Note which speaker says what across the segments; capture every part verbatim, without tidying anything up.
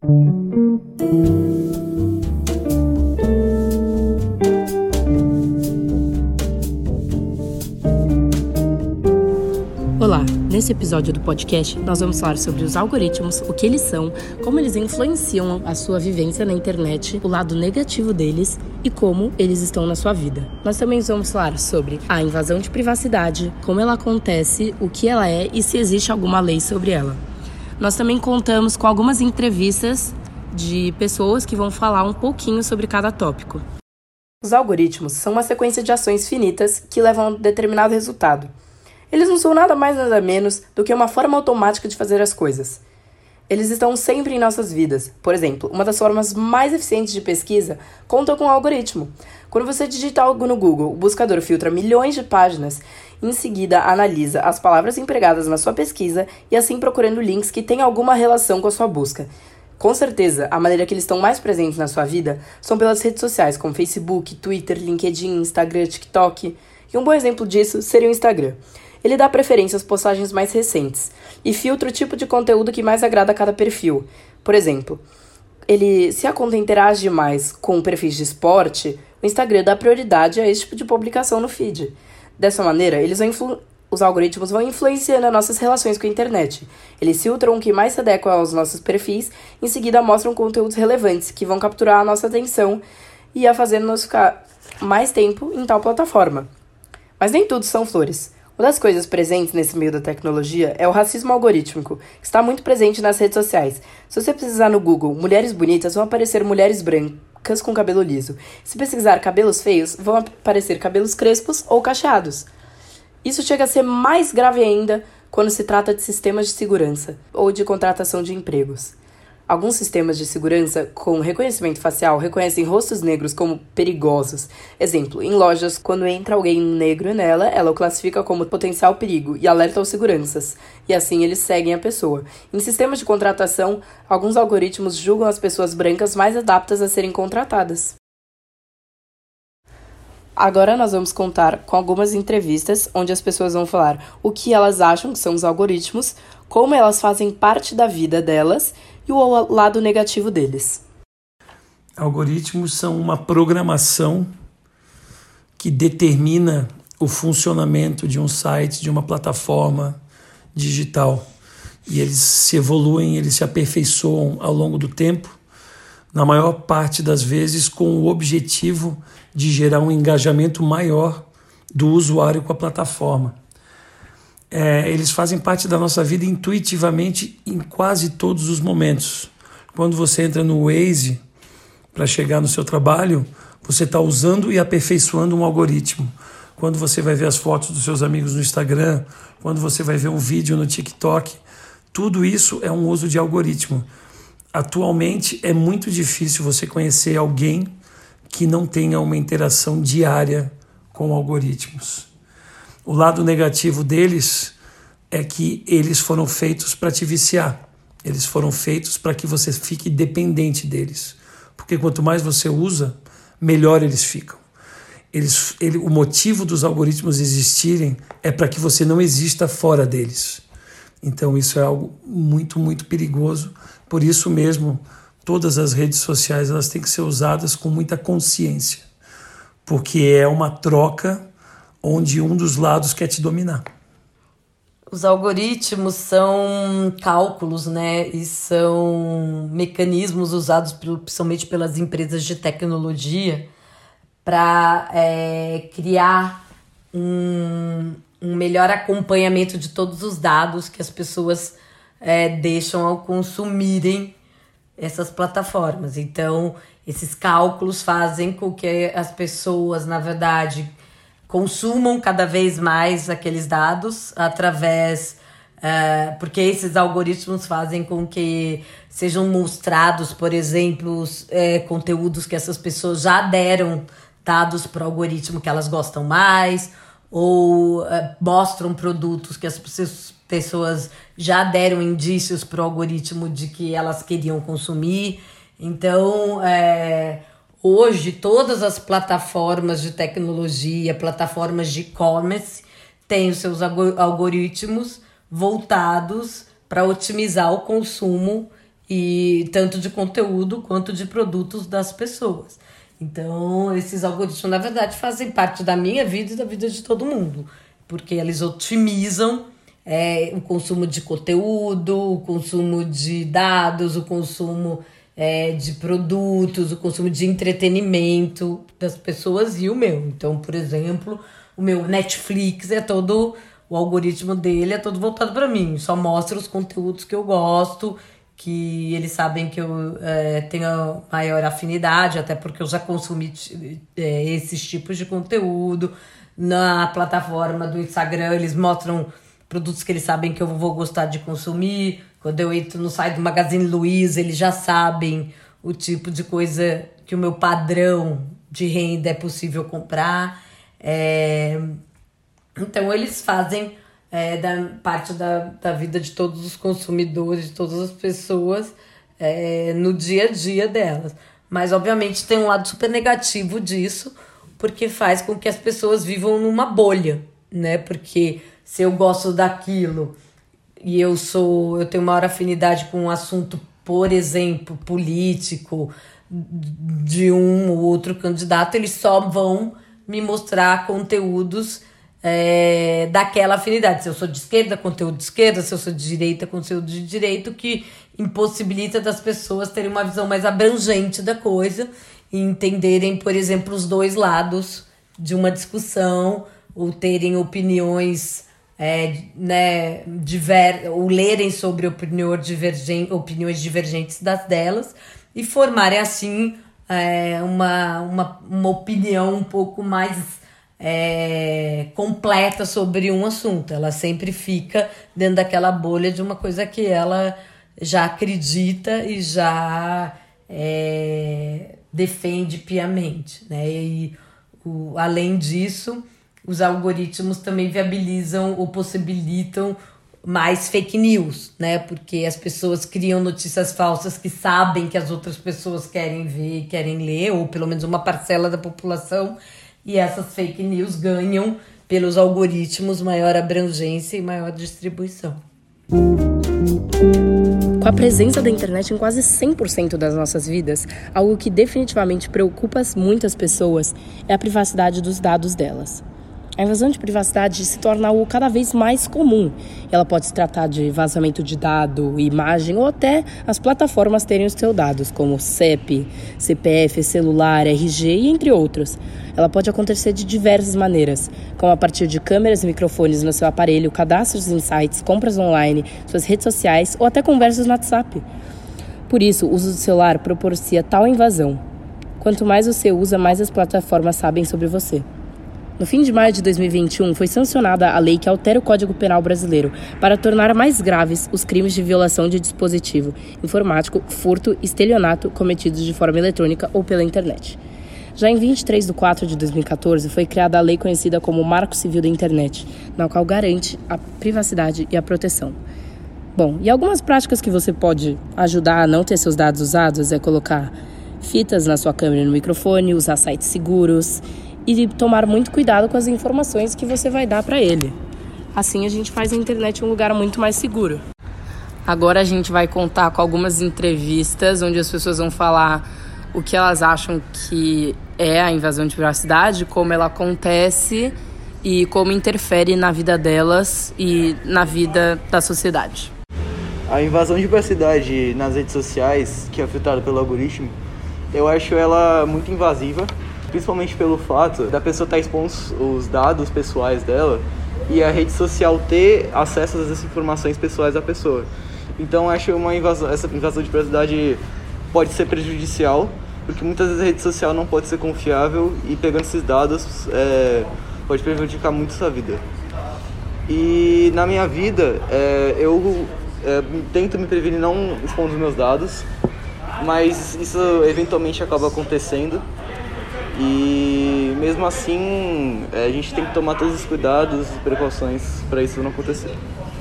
Speaker 1: Olá, nesse episódio do podcast nós vamos falar sobre os algoritmos, o que eles são, como eles influenciam a sua vivência na internet, o lado negativo deles e como eles estão na sua vida. Nós também vamos falar sobre a invasão de privacidade, como ela acontece, o que ela é e se existe alguma lei sobre ela. Nós também contamos com algumas entrevistas de pessoas que vão falar um pouquinho sobre cada tópico. Os algoritmos são uma sequência de ações finitas que levam a um determinado resultado. Eles não são nada mais nada menos do que uma forma automática de fazer as coisas. Eles estão sempre em nossas vidas. Por exemplo, uma das formas mais eficientes de pesquisa conta com o algoritmo. Quando você digita algo no Google, o buscador filtra milhões de páginas e em seguida analisa as palavras empregadas na sua pesquisa e assim procurando links que têm alguma relação com a sua busca. Com certeza, a maneira que eles estão mais presentes na sua vida são pelas redes sociais como Facebook, Twitter, LinkedIn, Instagram, TikTok. E um bom exemplo disso seria o Instagram. Ele dá preferência às postagens mais recentes e filtra o tipo de conteúdo que mais agrada a cada perfil. Por exemplo, ele, se a conta interage mais com perfis de esporte, o Instagram dá prioridade a esse tipo de publicação no feed. Dessa maneira, eles vão influ- os algoritmos vão influenciando as nossas relações com a internet. Eles filtram o que mais se adequa aos nossos perfis, em seguida mostram conteúdos relevantes que vão capturar a nossa atenção e a fazer-nos ficar mais tempo em tal plataforma. Mas nem tudo são flores. Uma das coisas presentes nesse meio da tecnologia é o racismo algorítmico, que está muito presente nas redes sociais. Se você pesquisar no Google mulheres bonitas, vão aparecer mulheres brancas com cabelo liso. Se pesquisar cabelos feios, vão aparecer cabelos crespos ou cacheados. Isso chega a ser mais grave ainda quando se trata de sistemas de segurança ou de contratação de empregos. Alguns sistemas de segurança com reconhecimento facial reconhecem rostos negros como perigosos. Exemplo, em lojas, quando entra alguém negro nela, ela o classifica como potencial perigo e alerta aos seguranças. E assim eles seguem a pessoa. Em sistemas de contratação, alguns algoritmos julgam as pessoas brancas mais aptas a serem contratadas. Agora nós vamos contar com algumas entrevistas onde as pessoas vão falar o que elas acham que são os algoritmos, como elas fazem parte da vida delas e o lado negativo deles.
Speaker 2: Algoritmos são uma programação que determina o funcionamento de um site, de uma plataforma digital. E eles se evoluem, eles se aperfeiçoam ao longo do tempo, na maior parte das vezes com o objetivo de gerar um engajamento maior do usuário com a plataforma. É, eles fazem parte da nossa vida intuitivamente em quase todos os momentos. Quando você entra no Waze para chegar no seu trabalho, você está usando e aperfeiçoando um algoritmo. Quando você vai ver as fotos dos seus amigos no Instagram, quando você vai ver um vídeo no TikTok, tudo isso é um uso de algoritmo. Atualmente é muito difícil você conhecer alguém que não tenha uma interação diária com algoritmos. O lado negativo deles é que eles foram feitos para te viciar. Eles foram feitos para que você fique dependente deles. Porque quanto mais você usa, melhor eles ficam. Eles, ele, o motivo dos algoritmos existirem é para que você não exista fora deles. Então isso é algo muito, muito perigoso. Por isso mesmo, todas as redes sociais elas têm que ser usadas com muita consciência. Porque é uma troca onde um dos lados quer te dominar.
Speaker 3: Os algoritmos são cálculos, né? E são mecanismos usados principalmente pelas empresas de tecnologia para é, criar um, um melhor acompanhamento de todos os dados que as pessoas é, deixam ao consumirem essas plataformas. Então, esses cálculos fazem com que as pessoas, na verdade, consumam cada vez mais aqueles dados através... Uh, porque esses algoritmos fazem com que sejam mostrados, por exemplo, os, é, conteúdos que essas pessoas já deram dados para o algoritmo que elas gostam mais, ou uh, mostram produtos que as pessoas já deram indícios para o algoritmo de que elas queriam consumir. Então, é, hoje, todas as plataformas de tecnologia, plataformas de e-commerce, têm os seus algoritmos voltados para otimizar o consumo e tanto de conteúdo quanto de produtos das pessoas. Então, esses algoritmos, na verdade, fazem parte da minha vida e da vida de todo mundo, porque eles otimizam é, o consumo de conteúdo, o consumo de dados, o consumo é, de produtos, o consumo de entretenimento das pessoas e o meu. Então, por exemplo, o meu Netflix é todo, o algoritmo dele é todo voltado para mim, só mostra os conteúdos que eu gosto, que eles sabem que eu é, tenho maior afinidade, até porque eu já consumi é, esses tipos de conteúdo. Na plataforma do Instagram, eles mostram produtos que eles sabem que eu vou gostar de consumir. Quando eu entro no site do Magazine Luiza, eles já sabem o tipo de coisa que o meu padrão de renda é possível comprar. É... Então, eles fazem... É, da parte da, da vida de todos os consumidores, de todas as pessoas, é, no dia a dia delas. Mas, obviamente, tem um lado super negativo disso, porque faz com que as pessoas vivam numa bolha, né? Porque se eu gosto daquilo e eu sou, eu tenho maior afinidade com um assunto, por exemplo, político, de um ou outro candidato, eles só vão me mostrar conteúdos É, daquela afinidade. Se eu sou de esquerda, conteúdo de esquerda. Se eu sou de direita, conteúdo de direita, o que impossibilita das pessoas terem uma visão mais abrangente da coisa e entenderem, por exemplo, os dois lados de uma discussão, ou terem opiniões é, né, diver, ou lerem sobre opinião divergen, opiniões divergentes das delas e formarem assim é, uma, uma, uma opinião um pouco mais É, completa sobre um assunto. Ela sempre fica dentro daquela bolha de uma coisa que ela já acredita e já é, defende piamente, né? E o, além disso, os algoritmos também viabilizam ou possibilitam mais fake news, né? Porque as pessoas criam notícias falsas que sabem que as outras pessoas querem ver, querem ler, ou pelo menos uma parcela da população. E essas fake news ganham, pelos algoritmos, maior abrangência e maior distribuição.
Speaker 1: Com a presença da internet em quase cem por cento das nossas vidas, algo que definitivamente preocupa muitas pessoas é a privacidade dos dados delas. A invasão de privacidade se torna algo cada vez mais comum. Ela pode se tratar de vazamento de dado, imagem ou até as plataformas terem os seus dados, como C E P, C P F, celular, R G e entre outros. Ela pode acontecer de diversas maneiras, como a partir de câmeras e microfones no seu aparelho, cadastros em sites, compras online, suas redes sociais ou até conversas no WhatsApp. Por isso, o uso do celular propicia tal invasão. Quanto mais você usa, mais as plataformas sabem sobre você. No fim de maio de dois mil e vinte e um, foi sancionada a lei que altera o Código Penal brasileiro para tornar mais graves os crimes de violação de dispositivo informático, furto e estelionato cometidos de forma eletrônica ou pela internet. Já em vinte e três de quatro de dois mil e quatorze, foi criada a lei conhecida como Marco Civil da Internet, na qual garante a privacidade e a proteção. Bom, e algumas práticas que você pode ajudar a não ter seus dados usados é colocar fitas na sua câmera e no microfone, usar sites seguros e tomar muito cuidado com as informações que você vai dar para ele. Assim a gente faz a internet um lugar muito mais seguro. Agora a gente vai contar com algumas entrevistas onde as pessoas vão falar o que elas acham que é a invasão de privacidade, como ela acontece e como interfere na vida delas e na vida da sociedade.
Speaker 4: A invasão de privacidade nas redes sociais, que é filtrada pelo algoritmo, eu acho ela muito invasiva, principalmente pelo fato da pessoa estar expondo os dados pessoais dela e a rede social ter acesso a essas informações pessoais da pessoa. Então, acho uma invasão, essa invasão de privacidade pode ser prejudicial, porque muitas vezes a rede social não pode ser confiável e pegando esses dados é, pode prejudicar muito a sua vida. E na minha vida, é, eu é, tento me prevenir não expondo os meus dados, mas isso eventualmente acaba acontecendo. E mesmo assim, a gente tem que tomar todos os cuidados e precauções para isso não acontecer.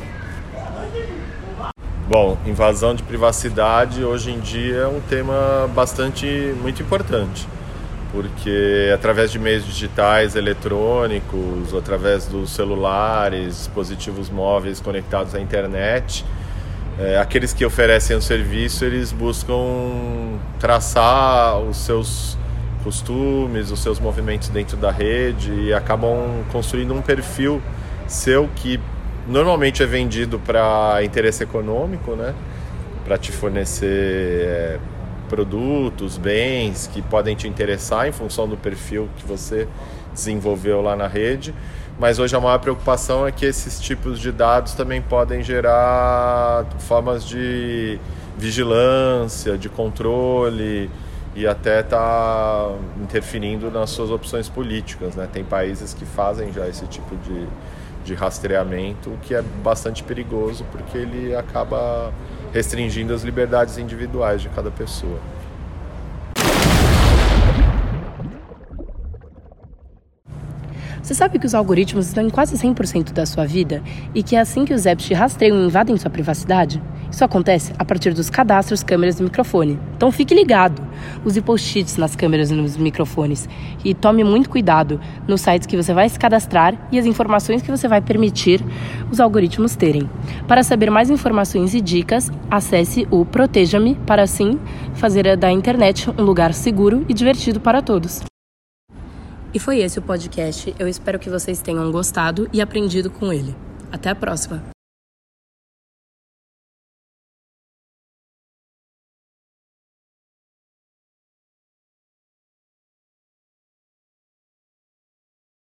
Speaker 5: Bom, invasão de privacidade hoje em dia é um tema bastante, muito importante, porque através de meios digitais, eletrônicos, através dos celulares, dispositivos móveis conectados à internet, é, aqueles que oferecem o serviço, eles buscam traçar os seus costumes, os seus movimentos dentro da rede e acabam construindo um perfil seu que normalmente é vendido para interesse econômico, né? Para te fornecer é, produtos, bens que podem te interessar em função do perfil que você desenvolveu lá na rede. Mas hoje a maior preocupação é que esses tipos de dados também podem gerar formas de vigilância, de controle e até tá interferindo nas suas opções políticas, né? Tem países que fazem já esse tipo de, de rastreamento, que é bastante perigoso porque ele acaba restringindo as liberdades individuais de cada pessoa.
Speaker 1: Você sabe que os algoritmos estão em quase cem por cento da sua vida e que é assim que os apps te rastreiam e invadem sua privacidade? Isso acontece a partir dos cadastros, câmeras e microfone. Então fique ligado! Use post-its nas câmeras e nos microfones e tome muito cuidado nos sites que você vai se cadastrar e as informações que você vai permitir os algoritmos terem. Para saber mais informações e dicas, acesse o Proteja-me para assim fazer da internet um lugar seguro e divertido para todos. E foi esse o podcast. Eu espero que vocês tenham gostado e aprendido com ele. Até a próxima!